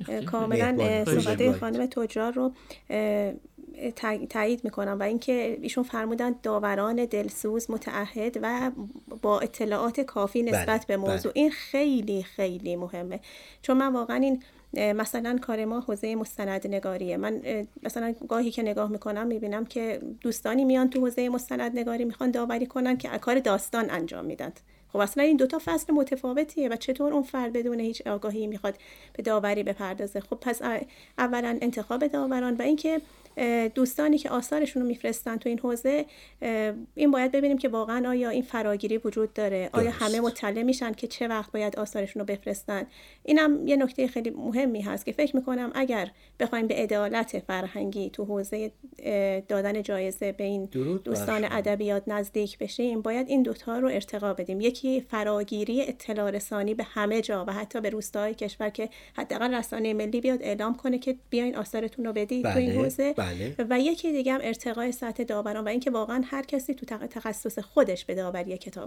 کاملا صحبت خانم تجار رو تایید میکنم و اینکه ایشون فرمودن داوران دلسوز متعهد و با اطلاعات کافی نسبت به موضوع. این خیلی خیلی مهمه، چون من واقعا این مثلا کار ما حوزه مستندنگاریه. من مثلا گاهی که نگاه میکنم میبینم که دوستانی میان تو حوزه مستندنگاری میخوان داوری کنن که کار داستان انجام میدن. خب اصلا این دوتا فصل متفاوتیه و چطور اون فرد بدون هیچ آگاهی میخواد به داوری بپردازه؟ خب پس اولا انتخاب داوران و اینکه دوستانی که آثارشون رو میفرستن تو این حوزه، این باید ببینیم که واقعا آیا این فراگیری وجود داره، آیا همه مطلع میشن که چه وقت باید آثارشون رو بفرستن. اینم یه نکته خیلی مهمی هست که فکر میکنم اگر بخوایم به عدالت فرهنگی تو حوزه دادن جایزه به این دوستان ادبیات نزدیک بشیم، باید این دوتا رو ارتقا بدیم. یکی فراگیری اطلاع رسانی به همه جا و حتی به روستاهای کشور که حداقل رسانه ملی بیاد اعلام کنه که بیاین آثارتون رو بدید تو این حوزه. و یکی دیگه هم ارتقای سطح داوران و اینکه واقعا هر کسی تو تخصص خودش به داوری کتاب